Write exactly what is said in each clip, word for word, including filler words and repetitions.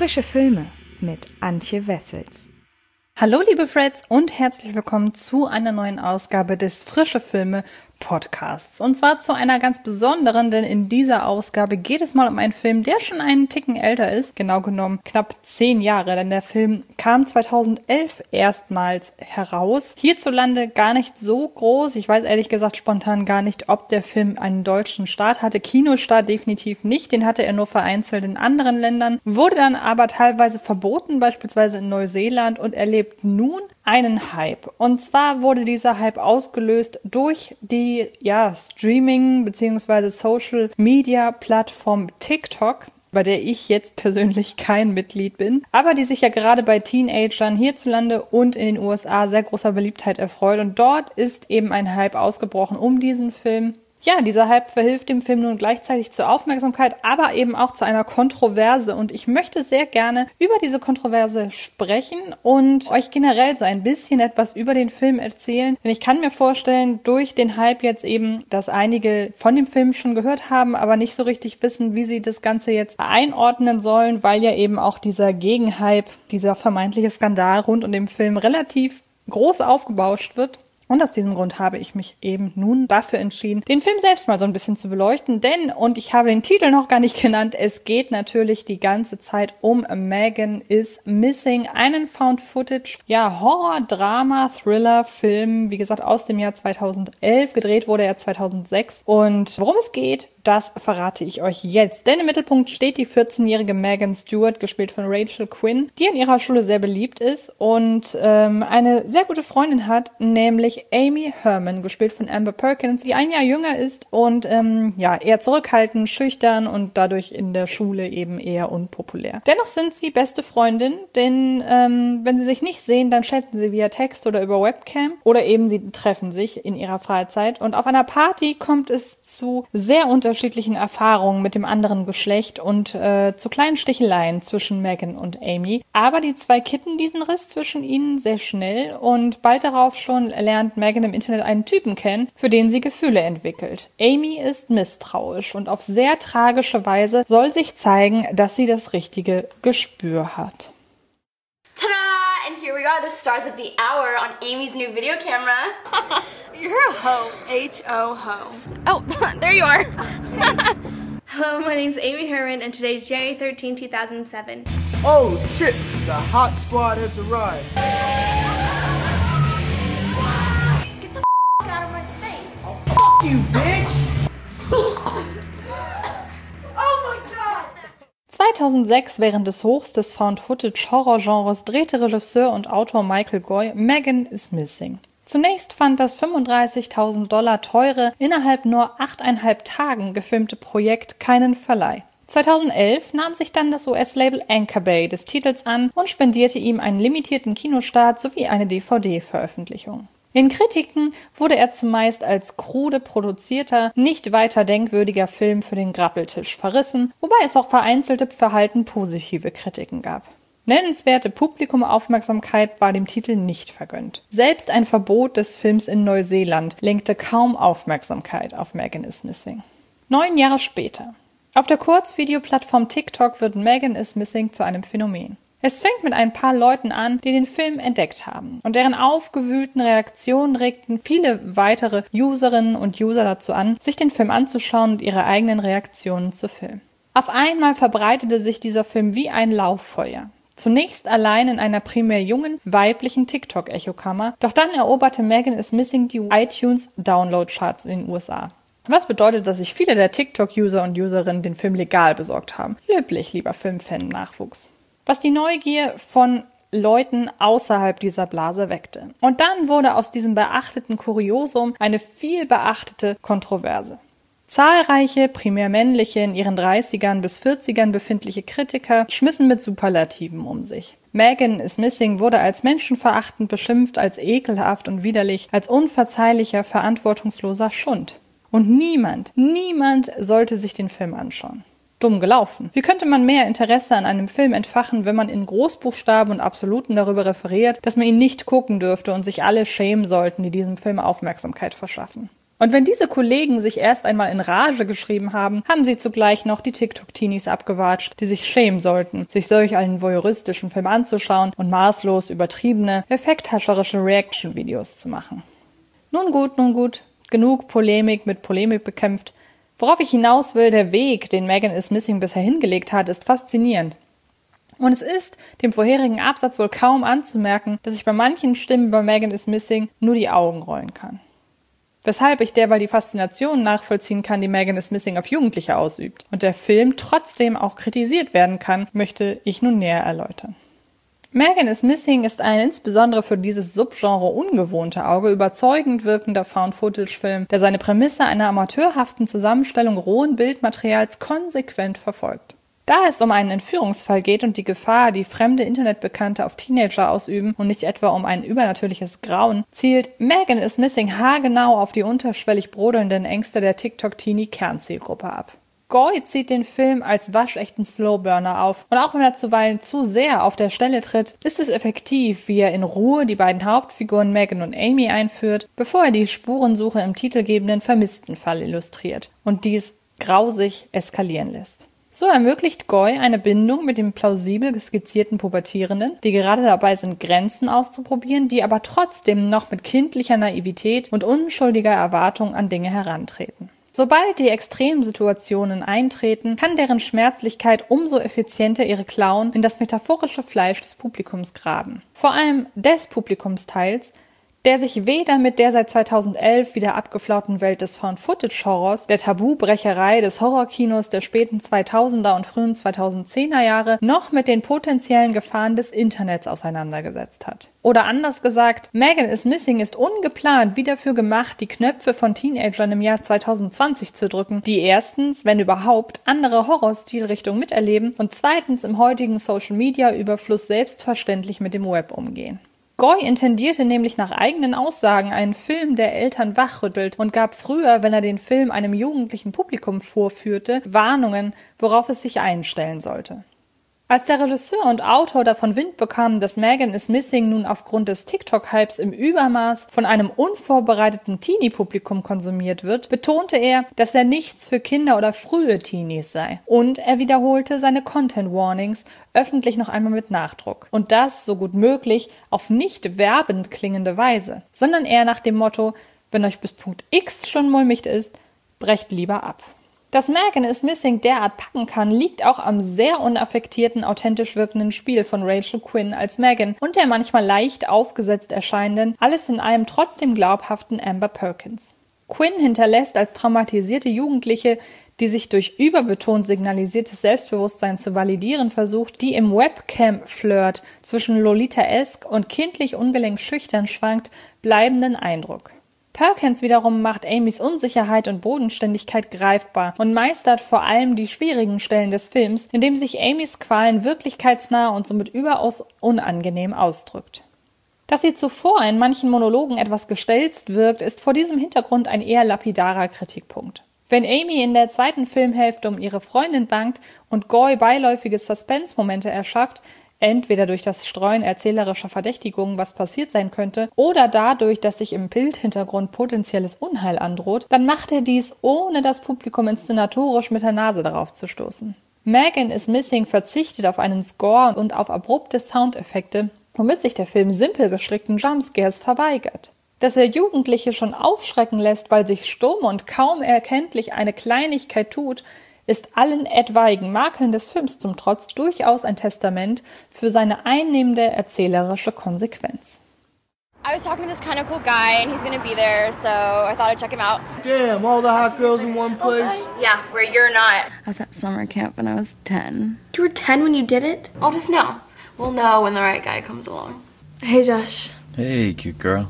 Frische Filme mit Antje Wessels. Hallo liebe Freds und herzlich willkommen zu einer neuen Ausgabe des Frische Filme Podcasts. Und zwar zu einer ganz besonderen, denn in dieser Ausgabe geht es mal um einen Film, der schon einen Ticken älter ist. Genau genommen knapp zehn Jahre, denn der Film kam zweitausendelf erstmals heraus. Hierzulande gar nicht so groß. Ich weiß ehrlich gesagt spontan gar nicht, ob der Film einen deutschen Start hatte. Kinostart definitiv nicht. Den hatte er nur vereinzelt in anderen Ländern. Wurde dann aber teilweise verboten, beispielsweise in Neuseeland, und erlebt nun einen Hype. Und zwar wurde dieser Hype ausgelöst durch die ja, Streaming- bzw. Social-Media-Plattform TikTok, bei der ich jetzt persönlich kein Mitglied bin, aber die sich ja gerade bei Teenagern hierzulande und in den U S A sehr großer Beliebtheit erfreut. Und dort ist eben ein Hype ausgebrochen um diesen Film. Ja, dieser Hype verhilft dem Film nun gleichzeitig zur Aufmerksamkeit, aber eben auch zu einer Kontroverse. Und ich möchte sehr gerne über diese Kontroverse sprechen und euch generell so ein bisschen etwas über den Film erzählen. Denn ich kann mir vorstellen, durch den Hype jetzt eben, dass einige von dem Film schon gehört haben, aber nicht so richtig wissen, wie sie das Ganze jetzt einordnen sollen, weil ja eben auch dieser Gegenhype, dieser vermeintliche Skandal rund um den Film relativ groß aufgebauscht wird. Und aus diesem Grund habe ich mich eben nun dafür entschieden, den Film selbst mal so ein bisschen zu beleuchten. Denn, und ich habe den Titel noch gar nicht genannt, es geht natürlich die ganze Zeit um Megan is Missing, einen Found-Footage, ja, Horror, Drama, Thriller, Film, wie gesagt, aus dem Jahr zweitausendelf. Gedreht wurde er zweitausendsechs. Und worum es geht, das verrate ich euch jetzt. Denn im Mittelpunkt steht die vierzehnjährige Megan Stewart, gespielt von Rachel Quinn, die an ihrer Schule sehr beliebt ist und ähm, eine sehr gute Freundin hat, nämlich Amy Herman, gespielt von Amber Perkins, die ein Jahr jünger ist und ähm, ja eher zurückhaltend, schüchtern und dadurch in der Schule eben eher unpopulär. Dennoch sind sie beste Freundinnen, denn ähm, wenn sie sich nicht sehen, dann chatten sie via Text oder über Webcam oder eben sie treffen sich in ihrer Freizeit. Und auf einer Party kommt es zu sehr unterschiedlichen Erfahrungen mit dem anderen Geschlecht und äh, zu kleinen Sticheleien zwischen Megan und Amy. Aber die zwei kitten diesen Riss zwischen ihnen sehr schnell und bald darauf schon lernt Megan im Internet einen Typen kennen, für den sie Gefühle entwickelt. Amy ist misstrauisch und auf sehr tragische Weise soll sich zeigen, dass sie das richtige Gespür hat. Ta-da! And here we are, the stars of the hour on Amy's new video camera. You're a hoe. H O ho. Oh, there you are. Hello, my name's Amy Herman, and today's January thirteenth, two thousand seven. Oh shit, the hot squad has arrived. Out of my face. Oh, f*** you, bitch! Oh my god! zweitausendsechs, während des Hochs des Found-Footage-Horror-Genres, drehte Regisseur und Autor Michael Goy Megan is Missing. Zunächst fand das fünfunddreißigtausend Dollar teure, innerhalb nur achteinhalb Tagen gefilmte Projekt keinen Verleih. zweitausendelf nahm sich dann das U S-Label Anchor Bay des Titels an und spendierte ihm einen limitierten Kinostart sowie eine D V D-Veröffentlichung. In Kritiken wurde er zumeist als krude produzierter, nicht weiter denkwürdiger Film für den Grabbeltisch verrissen, wobei es auch vereinzelte verhalten positive Kritiken gab. Nennenswerte Publikumaufmerksamkeit war dem Titel nicht vergönnt. Selbst ein Verbot des Films in Neuseeland lenkte kaum Aufmerksamkeit auf Megan is Missing. Neun Jahre später. Auf der Kurzvideoplattform TikTok wird Megan is Missing zu einem Phänomen. Es fängt mit ein paar Leuten an, die den Film entdeckt haben. Und deren aufgewühlten Reaktionen regten viele weitere Userinnen und User dazu an, sich den Film anzuschauen und ihre eigenen Reaktionen zu filmen. Auf einmal verbreitete sich dieser Film wie ein Lauffeuer. Zunächst allein in einer primär jungen, weiblichen TikTok-Echokammer, doch dann eroberte Megan is Missing die iTunes-Download-Charts in den U S A. Was bedeutet, dass sich viele der TikTok-User und Userinnen den Film legal besorgt haben. Löblich, lieber Filmfan-Nachwuchs. Was die Neugier von Leuten außerhalb dieser Blase weckte. Und dann wurde aus diesem beachteten Kuriosum eine viel beachtete Kontroverse. Zahlreiche, primär männliche, in ihren dreißigern bis vierzigern befindliche Kritiker schmissen mit Superlativen um sich. Megan is Missing wurde als menschenverachtend beschimpft, als ekelhaft und widerlich, als unverzeihlicher, verantwortungsloser Schund. Und niemand, niemand sollte sich den Film anschauen. Dumm gelaufen. Wie könnte man mehr Interesse an einem Film entfachen, wenn man in Großbuchstaben und Absoluten darüber referiert, dass man ihn nicht gucken dürfte und sich alle schämen sollten, die diesem Film Aufmerksamkeit verschaffen? Und wenn diese Kollegen sich erst einmal in Rage geschrieben haben, haben sie zugleich noch die TikTok-Teenies abgewatscht, die sich schämen sollten, sich solch einen voyeuristischen Film anzuschauen und maßlos übertriebene, effekthascherische Reaction-Videos zu machen. Nun gut, nun gut, genug Polemik mit Polemik bekämpft. Worauf ich hinaus will, der Weg, den Megan is Missing bisher hingelegt hat, ist faszinierend. Und es ist dem vorherigen Absatz wohl kaum anzumerken, dass ich bei manchen Stimmen bei Megan is Missing nur die Augen rollen kann. Weshalb ich derweil die Faszination nachvollziehen kann, die Megan is Missing auf Jugendliche ausübt und der Film trotzdem auch kritisiert werden kann, möchte ich nun näher erläutern. Megan is Missing ist ein insbesondere für dieses Subgenre ungewohnte Auge überzeugend wirkender Found-Footage-Film, der seine Prämisse einer amateurhaften Zusammenstellung rohen Bildmaterials konsequent verfolgt. Da es um einen Entführungsfall geht und die Gefahr, die fremde Internetbekannte auf Teenager ausüben und nicht etwa um ein übernatürliches Grauen, zielt Megan is Missing haargenau auf die unterschwellig brodelnden Ängste der TikTok-Teenie-Kernzielgruppe ab. Goy zieht den Film als waschechten Slowburner auf und auch wenn er zuweilen zu sehr auf der Stelle tritt, ist es effektiv, wie er in Ruhe die beiden Hauptfiguren Megan und Amy einführt, bevor er die Spurensuche im titelgebenden Vermisstenfall illustriert und dies grausig eskalieren lässt. So ermöglicht Goy eine Bindung mit dem plausibel skizzierten Pubertierenden, die gerade dabei sind, Grenzen auszuprobieren, die aber trotzdem noch mit kindlicher Naivität und unschuldiger Erwartung an Dinge herantreten. Sobald die Extremsituationen eintreten, kann deren Schmerzlichkeit umso effizienter ihre Klauen in das metaphorische Fleisch des Publikums graben. Vor allem des Publikumsteils, der sich weder mit der seit zweitausendelf wieder abgeflauten Welt des Found-Footage-Horrors, der Tabubrecherei des Horrorkinos der späten zweitausender und frühen zweitausendzehner Jahre, noch mit den potenziellen Gefahren des Internets auseinandergesetzt hat. Oder anders gesagt, Megan is Missing ist ungeplant wie dafür gemacht, die Knöpfe von Teenagern im Jahr zweitausendzwanzig zu drücken, die erstens, wenn überhaupt, andere Horrorstilrichtungen miterleben und zweitens im heutigen Social-Media-Überfluss selbstverständlich mit dem Web umgehen. Goy intendierte nämlich nach eigenen Aussagen einen Film, der Eltern wachrüttelt und gab früher, wenn er den Film einem jugendlichen Publikum vorführte, Warnungen, worauf es sich einstellen sollte. Als der Regisseur und Autor davon Wind bekam, dass Megan is Missing nun aufgrund des TikTok-Hypes im Übermaß von einem unvorbereiteten Teenie-Publikum konsumiert wird, betonte er, dass er nichts für Kinder oder frühe Teenies sei. Und er wiederholte seine Content-Warnings öffentlich noch einmal mit Nachdruck. Und das, so gut möglich, auf nicht werbend klingende Weise, sondern eher nach dem Motto, wenn euch bis Punkt X schon mulmig ist, brecht lieber ab. Dass Megan is Missing derart packen kann, liegt auch am sehr unaffektierten, authentisch wirkenden Spiel von Rachel Quinn als Megan und der manchmal leicht aufgesetzt erscheinenden, alles in allem trotzdem glaubhaften Amber Perkins. Quinn hinterlässt als traumatisierte Jugendliche, die sich durch überbetont signalisiertes Selbstbewusstsein zu validieren versucht, die im Webcam-Flirt zwischen Lolita-esque und kindlich ungelenk schüchtern schwankt, bleibenden Eindruck. Perkins wiederum macht Amys Unsicherheit und Bodenständigkeit greifbar und meistert vor allem die schwierigen Stellen des Films, indem sich Amys Qualen wirklichkeitsnah und somit überaus unangenehm ausdrückt. Dass sie zuvor in manchen Monologen etwas gestelzt wirkt, ist vor diesem Hintergrund ein eher lapidarer Kritikpunkt. Wenn Amy in der zweiten Filmhälfte um ihre Freundin bangt und Goy beiläufige Suspense-Momente erschafft, entweder durch das Streuen erzählerischer Verdächtigungen, was passiert sein könnte, oder dadurch, dass sich im Bildhintergrund potenzielles Unheil androht, dann macht er dies, ohne das Publikum inszenatorisch mit der Nase darauf zu stoßen. Megan is Missing verzichtet auf einen Score und auf abrupte Soundeffekte, womit sich der Film simpel gestrickten Jumpscares verweigert. Dass er Jugendliche schon aufschrecken lässt, weil sich stumm und kaum erkenntlich eine Kleinigkeit tut, ist allen etwaigen Makeln des Films zum Trotz durchaus ein Testament für seine einnehmende erzählerische Konsequenz. I was talking to this kind of cool guy and he's gonna be there, so I thought I'd check him out. Damn, all the hot girls in one place. Yeah, where you're not. I was at summer camp when I was ten. You were ten when you did it? I'll just know. We'll know when the right guy comes along. Hey, Josh. Hey, cute girl.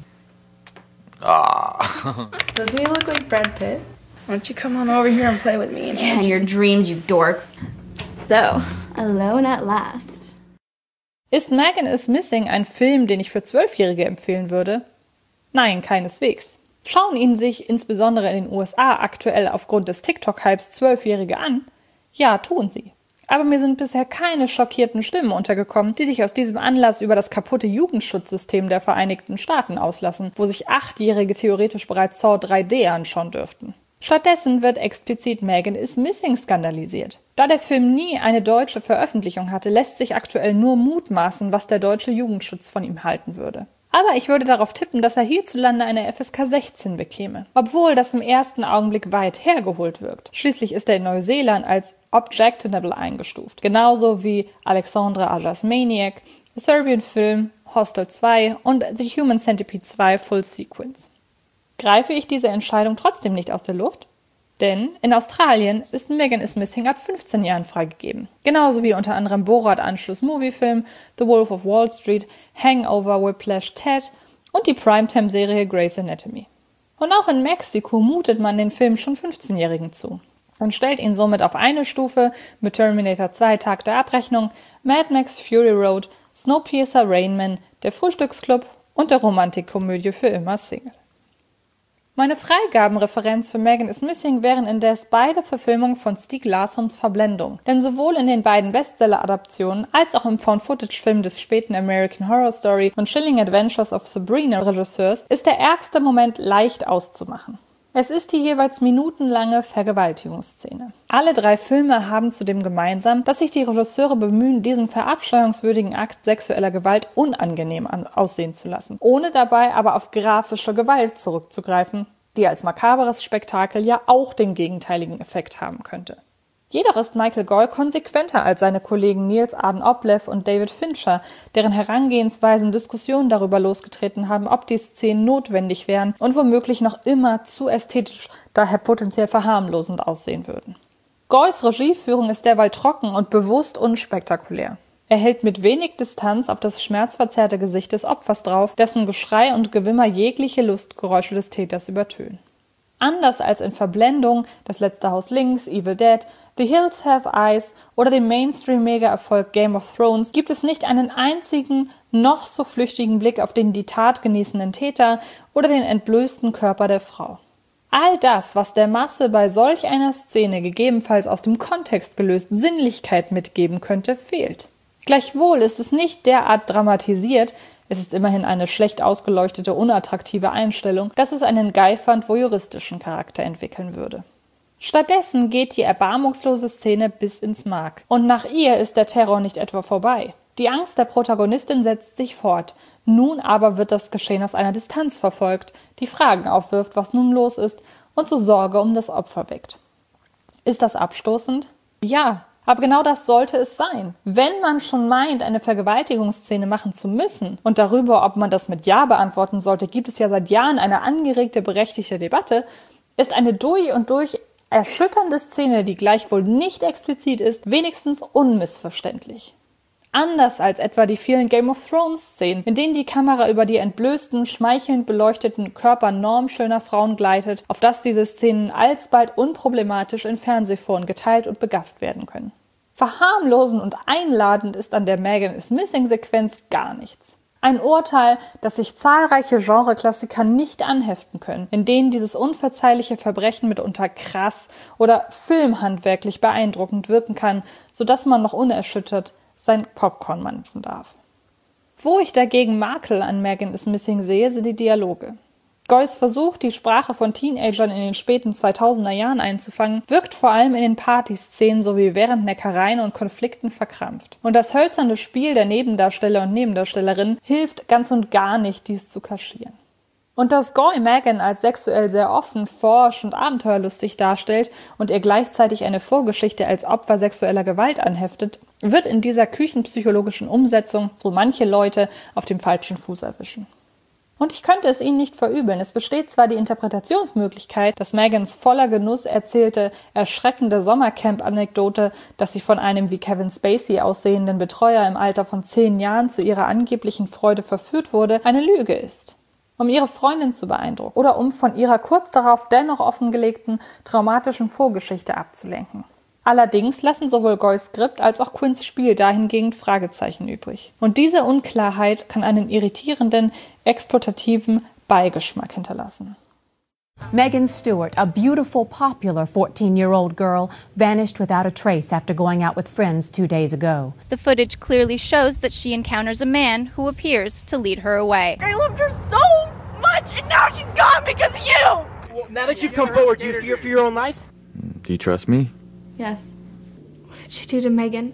Ah. Doesn't he look like Brad Pitt? Why don't you come on over here and play with me? Yeah, in your dreams, you dork. So, alone at last. Ist Megan is Missing ein Film, den ich für Zwölfjährige empfehlen würde? Nein, keineswegs. Schauen ihn sich insbesondere in den U S A aktuell aufgrund des TikTok-Hypes Zwölfjährige an? Ja, tun sie. Aber mir sind bisher keine schockierten Stimmen untergekommen, die sich aus diesem Anlass über das kaputte Jugendschutzsystem der Vereinigten Staaten auslassen, wo sich Achtjährige theoretisch bereits Saw drei D anschauen dürften. Stattdessen wird explizit Megan is Missing skandalisiert. Da der Film nie eine deutsche Veröffentlichung hatte, lässt sich aktuell nur mutmaßen, was der deutsche Jugendschutz von ihm halten würde. Aber ich würde darauf tippen, dass er hierzulande eine F S K sechzehn bekäme. Obwohl das im ersten Augenblick weit hergeholt wirkt. Schließlich ist er in Neuseeland als objectionable eingestuft. Genauso wie Alexandre Ajas Maniac, A Serbian Film, Hostel zwei und The Human Centipede zwei Full Sequence. Greife ich diese Entscheidung trotzdem nicht aus der Luft? Denn in Australien ist Megan is Missing ab fünfzehn Jahren freigegeben. Genauso wie unter anderem Borat-Anschluss-Moviefilm, The Wolf of Wall Street, Hangover, Whiplash, Ted und die Primetime-Serie Grey's Anatomy. Und auch in Mexiko mutet man den Film schon fünfzehnjährigen zu. Man stellt ihn somit auf eine Stufe mit Terminator zwei Tag der Abrechnung, Mad Max Fury Road, Snowpiercer Rain Man, Der Frühstücksclub und der Romantikkomödie Für immer Single. Meine Freigabenreferenz für Megan is Missing wären indes beide Verfilmungen von Stieg Larssons Verblendung. Denn sowohl in den beiden Bestseller-Adaptionen als auch im Found-Footage-Film des späten American Horror Story und Chilling Adventures of Sabrina Regisseurs ist der ärgste Moment leicht auszumachen. Es ist die jeweils minutenlange Vergewaltigungsszene. Alle drei Filme haben zudem gemeinsam, dass sich die Regisseure bemühen, diesen verabscheuungswürdigen Akt sexueller Gewalt unangenehm aussehen zu lassen, ohne dabei aber auf grafische Gewalt zurückzugreifen, die als makaberes Spektakel ja auch den gegenteiligen Effekt haben könnte. Jedoch ist Michael Goy konsequenter als seine Kollegen Niels Arden-Oplev und David Fincher, deren Herangehensweisen Diskussionen darüber losgetreten haben, ob die Szenen notwendig wären und womöglich noch immer zu ästhetisch, daher potenziell verharmlosend aussehen würden. Goys Regieführung ist derweil trocken und bewusst unspektakulär. Er hält mit wenig Distanz auf das schmerzverzerrte Gesicht des Opfers drauf, dessen Geschrei und Gewimmer jegliche Lustgeräusche des Täters übertönen. Anders als in Verblendung, Das letzte Haus links, Evil Dead, The Hills Have Eyes oder dem Mainstream-Mega-Erfolg Game of Thrones gibt es nicht einen einzigen, noch so flüchtigen Blick auf den die Tat genießenden Täter oder den entblößten Körper der Frau. All das, was der Masse bei solch einer Szene gegebenenfalls aus dem Kontext gelöst Sinnlichkeit mitgeben könnte, fehlt. Gleichwohl ist es nicht derart dramatisiert, es ist immerhin eine schlecht ausgeleuchtete, unattraktive Einstellung, dass es einen geifernd voyeuristischen Charakter entwickeln würde. Stattdessen geht die erbarmungslose Szene bis ins Mark. Und nach ihr ist der Terror nicht etwa vorbei. Die Angst der Protagonistin setzt sich fort. Nun aber wird das Geschehen aus einer Distanz verfolgt, die Fragen aufwirft, was nun los ist und so Sorge um das Opfer weckt. Ist das abstoßend? Ja. Aber genau das sollte es sein. Wenn man schon meint, eine Vergewaltigungsszene machen zu müssen und darüber, ob man das mit Ja beantworten sollte, gibt es ja seit Jahren eine angeregte, berechtigte Debatte, ist eine durch und durch erschütternde Szene, die gleichwohl nicht explizit ist, wenigstens unmissverständlich. Anders als etwa die vielen Game of Thrones-Szenen, in denen die Kamera über die entblößten, schmeichelnd beleuchteten Körper normschöner Frauen gleitet, auf dass diese Szenen alsbald unproblematisch in Fernsehforen geteilt und begafft werden können. Verharmlosend und einladend ist an der Megan is Missing-Sequenz gar nichts. Ein Urteil, das sich zahlreiche Genreklassiker nicht anheften können, in denen dieses unverzeihliche Verbrechen mitunter krass oder filmhandwerklich beeindruckend wirken kann, sodass man noch unerschüttert sein Popcorn mampfen darf. Wo ich dagegen Makel an Megan is Missing sehe, sind die Dialoge. Goys Versuch, die Sprache von Teenagern in den späten zweitausender Jahren einzufangen, wirkt vor allem in den Partyszenen sowie während Neckereien und Konflikten verkrampft. Und das hölzerne Spiel der Nebendarsteller und Nebendarstellerinnen hilft ganz und gar nicht, dies zu kaschieren. Und dass Goy Megan als sexuell sehr offen, forsch und abenteuerlustig darstellt und ihr gleichzeitig eine Vorgeschichte als Opfer sexueller Gewalt anheftet, wird in dieser küchenpsychologischen Umsetzung so manche Leute auf dem falschen Fuß erwischen. Und ich könnte es ihnen nicht verübeln. Es besteht zwar die Interpretationsmöglichkeit, dass Megans voller Genuss erzählte, erschreckende Sommercamp-Anekdote, dass sie von einem wie Kevin Spacey aussehenden Betreuer im Alter von zehn Jahren zu ihrer angeblichen Freude verführt wurde, eine Lüge ist. Um ihre Freundin zu beeindrucken oder um von ihrer kurz darauf dennoch offengelegten traumatischen Vorgeschichte abzulenken. Allerdings lassen sowohl Goys Skript als auch Quinns Spiel dahingehend Fragezeichen übrig. Und diese Unklarheit kann einen irritierenden, exploitativen Beigeschmack hinterlassen. Megan Stewart, a beautiful, popular fourteen-year-old girl, vanished without a trace after going out with friends two days ago. The footage clearly shows that she encounters a man who appears to lead her away. I loved her so much, and now she's gone because of you! Well, now that you've come forward, do you fear for your own life? Do you trust me? Yes. What did you do to Megan?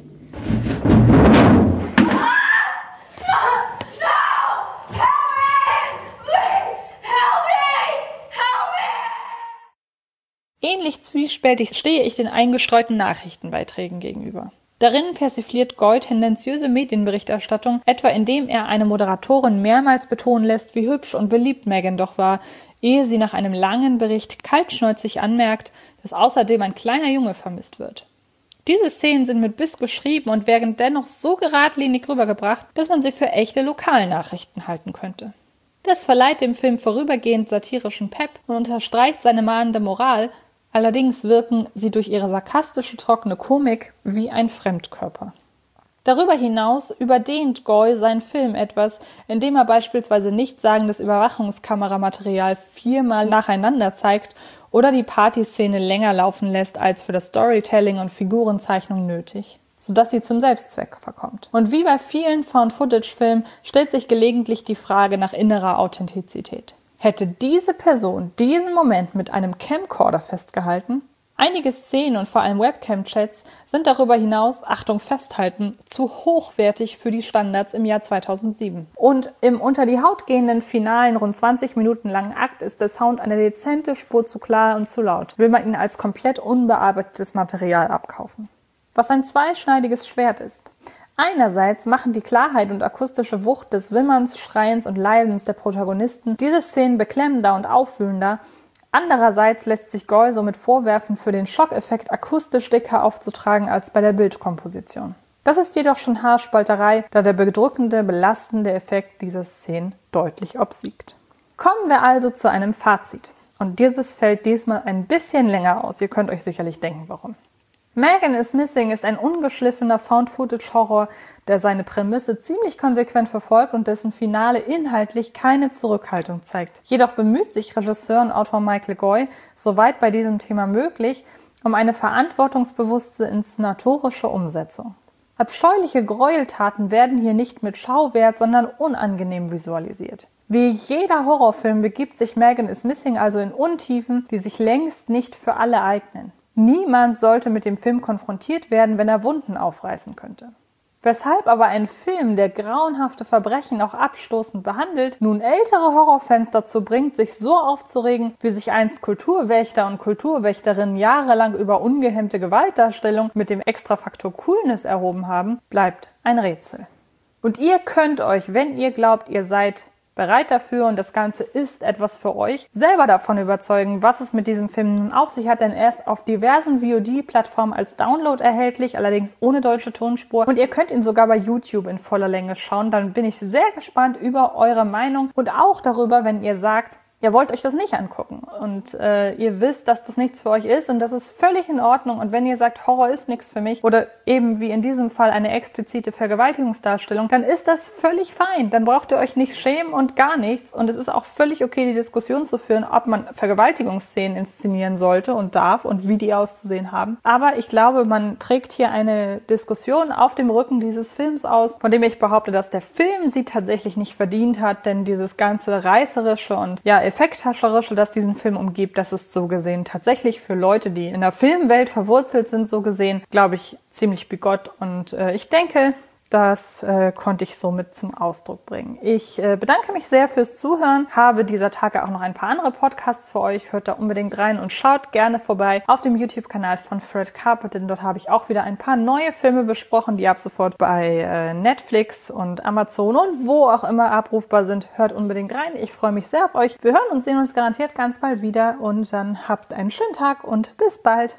Ähnlich zwiespältig stehe ich den eingestreuten Nachrichtenbeiträgen gegenüber. Darin persifliert Goy tendenziöse Medienberichterstattung, etwa indem er eine Moderatorin mehrmals betonen lässt, wie hübsch und beliebt Megan doch war, ehe sie nach einem langen Bericht kaltschnäuzig anmerkt, dass außerdem ein kleiner Junge vermisst wird. Diese Szenen sind mit Biss geschrieben und werden dennoch so geradlinig rübergebracht, dass man sie für echte Lokalnachrichten halten könnte. Das verleiht dem Film vorübergehend satirischen Pep und unterstreicht seine mahnende Moral. Allerdings wirken sie durch ihre sarkastische, trockene Komik wie ein Fremdkörper. Darüber hinaus überdehnt Goy seinen Film etwas, indem er beispielsweise nichtssagendes Überwachungskameramaterial viermal nacheinander zeigt oder die Partyszene länger laufen lässt als für das Storytelling und Figurenzeichnung nötig, sodass sie zum Selbstzweck verkommt. Und wie bei vielen Found-Footage-Filmen stellt sich gelegentlich die Frage nach innerer Authentizität. Hätte diese Person diesen Moment mit einem Camcorder festgehalten? Einige Szenen und vor allem Webcam-Chats sind darüber hinaus, Achtung festhalten, zu hochwertig für die Standards im Jahr zweitausendsieben. Und im unter die Haut gehenden finalen, rund zwanzig Minuten langen Akt ist der Sound eine dezente Spur zu klar und zu laut, will man ihn als komplett unbearbeitetes Material abkaufen. Was ein zweischneidiges Schwert ist. Einerseits machen die Klarheit und akustische Wucht des Wimmerns, Schreiens und Leidens der Protagonisten diese Szenen beklemmender und aufwühlender. Andererseits lässt sich Goy somit vorwerfen, für den Schockeffekt akustisch dicker aufzutragen als bei der Bildkomposition. Das ist jedoch schon Haarspalterei, da der bedrückende, belastende Effekt dieser Szenen deutlich obsiegt. Kommen wir also zu einem Fazit. Und dieses fällt diesmal ein bisschen länger aus. Ihr könnt euch sicherlich denken, warum. Megan is Missing ist ein ungeschliffener Found-Footage-Horror, der seine Prämisse ziemlich konsequent verfolgt und dessen Finale inhaltlich keine Zurückhaltung zeigt. Jedoch bemüht sich Regisseur und Autor Michael Goy, soweit bei diesem Thema möglich, um eine verantwortungsbewusste inszenatorische Umsetzung. Abscheuliche Gräueltaten werden hier nicht mit Schauwert, sondern unangenehm visualisiert. Wie jeder Horrorfilm begibt sich Megan is Missing also in Untiefen, die sich längst nicht für alle eignen. Niemand sollte mit dem Film konfrontiert werden, wenn er Wunden aufreißen könnte. Weshalb aber ein Film, der grauenhafte Verbrechen auch abstoßend behandelt, nun ältere Horrorfans dazu bringt, sich so aufzuregen, wie sich einst Kulturwächter und Kulturwächterinnen jahrelang über ungehemmte Gewaltdarstellung mit dem Extrafaktor Coolness erhoben haben, bleibt ein Rätsel. Und ihr könnt euch, wenn ihr glaubt, ihr seid bereit dafür und das Ganze ist etwas für euch, selber davon überzeugen, was es mit diesem Film nun auf sich hat, denn er ist auf diversen V O D-Plattformen als Download erhältlich, allerdings ohne deutsche Tonspur und ihr könnt ihn sogar bei YouTube in voller Länge schauen. Dann bin ich sehr gespannt über eure Meinung und auch darüber, wenn ihr sagt, ihr wollt euch das nicht angucken und äh, ihr wisst, dass das nichts für euch ist und das ist völlig in Ordnung und wenn ihr sagt, Horror ist nichts für mich oder eben wie in diesem Fall eine explizite Vergewaltigungsdarstellung, dann ist das völlig fein. Dann braucht ihr euch nicht schämen und gar nichts und es ist auch völlig okay, die Diskussion zu führen, ob man Vergewaltigungsszenen inszenieren sollte und darf und wie die auszusehen haben. Aber ich glaube, man trägt hier eine Diskussion auf dem Rücken dieses Films aus, von dem ich behaupte, dass der Film sie tatsächlich nicht verdient hat, denn dieses ganze reißerische und ja, Effekthascherische, das diesen Film umgibt, das ist so gesehen tatsächlich für Leute, die in der Filmwelt verwurzelt sind, so gesehen, glaube ich, ziemlich bigott. Und äh, ich denke, das äh, konnte ich somit zum Ausdruck bringen. Ich äh, bedanke mich sehr fürs Zuhören, habe dieser Tage auch noch ein paar andere Podcasts für euch. Hört da unbedingt rein und schaut gerne vorbei auf dem YouTube-Kanal von Fred Carpet, denn dort habe ich auch wieder ein paar neue Filme besprochen, die ab sofort bei äh, Netflix und Amazon und wo auch immer abrufbar sind. Hört unbedingt rein. Ich freue mich sehr auf euch. Wir hören und sehen uns garantiert ganz bald wieder und dann habt einen schönen Tag und bis bald.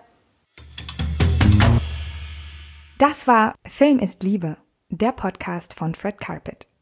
Das war Film ist Liebe, der Podcast von Fred Carpet.